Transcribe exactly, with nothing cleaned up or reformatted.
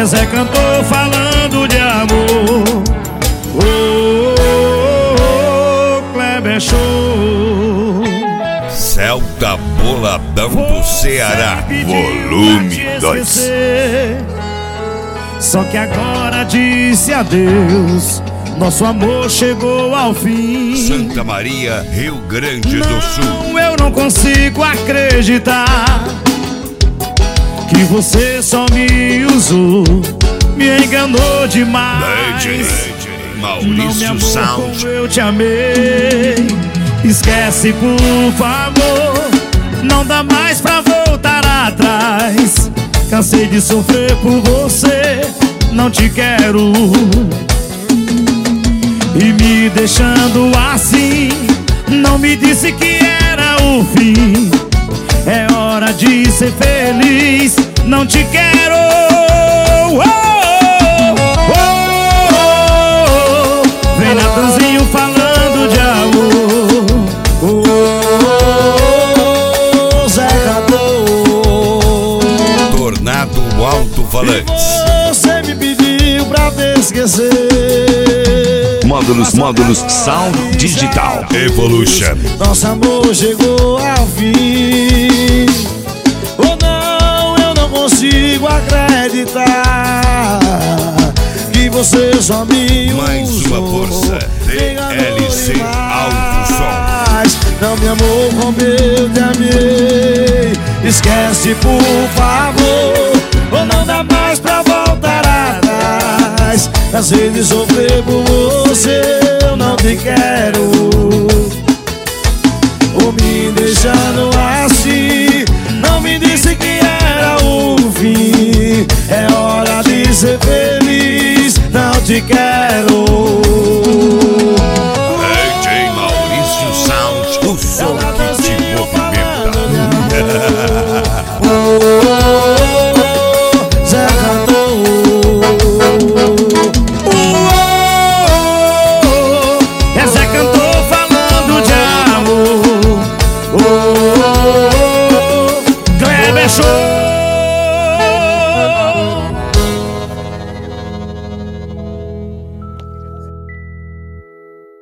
Zezé cantou falando de amor. Oh, oh, oh, Kleber Show. Celta Boladão do Ceará, volume dois. Só que agora disse adeus, nosso amor chegou ao fim. Santa Maria, Rio Grande do Sul. Não, eu não consigo acreditar que você só me usou, me enganou demais. D J Maurício não me amou Sound. como eu te amei. Esquece, por favor, não dá mais pra voltar atrás. Cansei de sofrer por você, não te quero. E me deixando assim, não me disse que era o fim. É hora de ser feliz, não te quero. Oh, oh, oh, oh. Vem Natanzinho falando de amor. Oh, oh, oh, Zé cantou. Tornado Alto-Falantes. Você me pediu pra te esquecer. Módulos, módulos, Sound Digital Evolution. Nosso amor chegou ao fim. Oh não, eu não consigo acreditar que você só me usou. Mais uma força, D L C Alto Som. Não me amou como eu te amei. Esquece, por favor, ou não dá mais pra voltar atrás. Cansei de sofrer por você, eu não te quero. Ou me deixando assim, não me disse que era o fim. É hora de ser feliz, não te quero.